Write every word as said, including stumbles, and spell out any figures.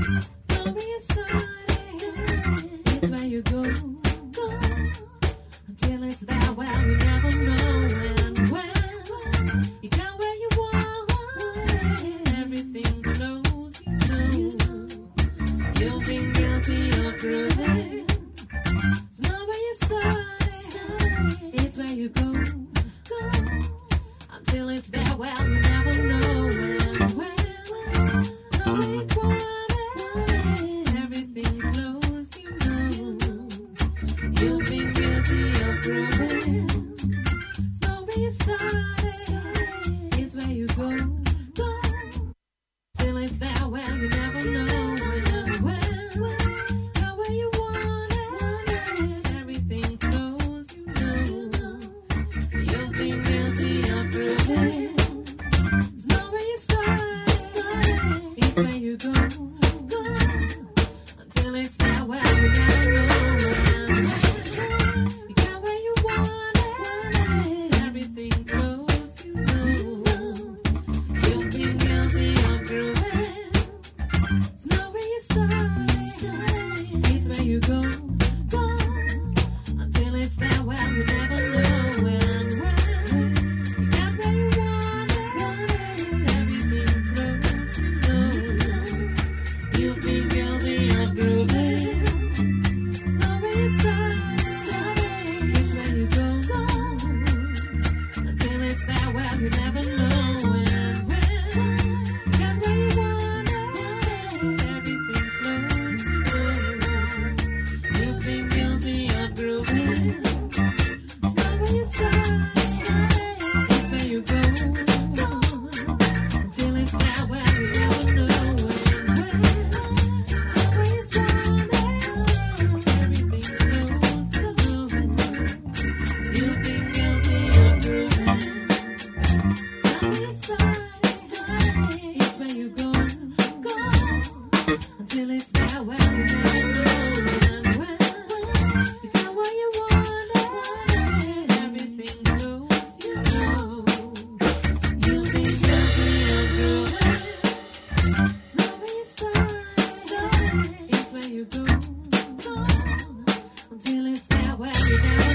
From where you started, it's where you go, go. Until it's there, well, you never know when, when you go where you want, everything flows, you know. You've been guilty of grooving. It's not where you started, it's where you go, go. Until it's there, well, you never know when, when, no way you want it, everything flows, you know. You've been guilty of grooving. It's not where you started, it's where you go, go. Till it's there, well, you never know when, when, no way you want it, everything flows, you know. You've been guilty of grooving. It's not where you started, it's where you go, go. Until it's there, well, you never know when, when you got where you want it, everything flows, you know. You've been guilty of grooving. It's not where you started, it's where you go, go. Until it's there, well, you never know when, when you got where you want it, everything flows, you know. You've been guilty of grooving. It's not where you started, it's where you go, go. Until it's there, well, you never know when, when you got where you want it, everything flows, you know. You've been guilty of grooving. It's not where you started, it's where you go, go. Until it's there, well, you never know when, when. It's not where you started, everything flows, you know. You've been guilty of grooving. It's not where you started, it's where you go, go. Until it's there, well, you never know when, when you got what you want, everything flows, you know. You've been guilty of grooving. It's not where you started, it's where you go, go. Until it's there, well, you never